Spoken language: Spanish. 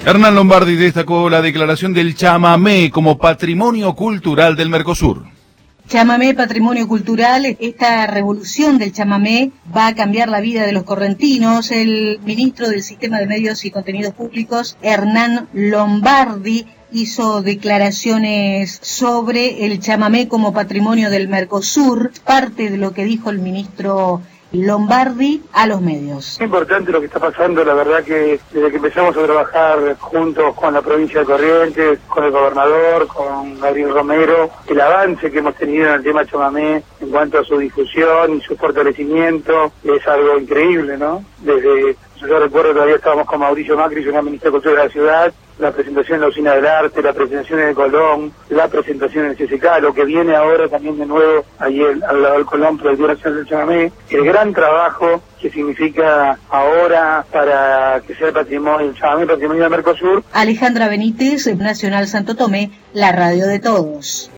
Hernán Lombardi destacó la declaración del chamamé como patrimonio cultural del Mercosur. Chamamé, patrimonio cultural. Esta revolución del chamamé va a cambiar la vida de los correntinos. El ministro del Sistema de Medios y Contenidos Públicos, Hernán Lombardi, hizo declaraciones sobre el chamamé como patrimonio del Mercosur, parte de lo que dijo el ministro Lombardi a los medios. Es importante lo que está pasando, la verdad que desde que empezamos a trabajar juntos con la provincia de Corrientes, con el gobernador, con Gabriel Romero, el avance que hemos tenido en el tema chamamé en cuanto a su difusión y su fortalecimiento es algo increíble, ¿no? Yo recuerdo todavía estábamos con Mauricio Macri, yo era ministro de Cultura de la ciudad, la presentación en la Usina del Arte, la presentación en el Colón, la presentación en el CCK, lo que viene ahora también de nuevo allí al lado del Colón por el Día Nacional del Chamamé, el gran trabajo que significa ahora para que sea el patrimonio, el chamamé patrimonio del Mercosur. Alejandra Benítez, Nacional Santo Tomé, la radio de todos.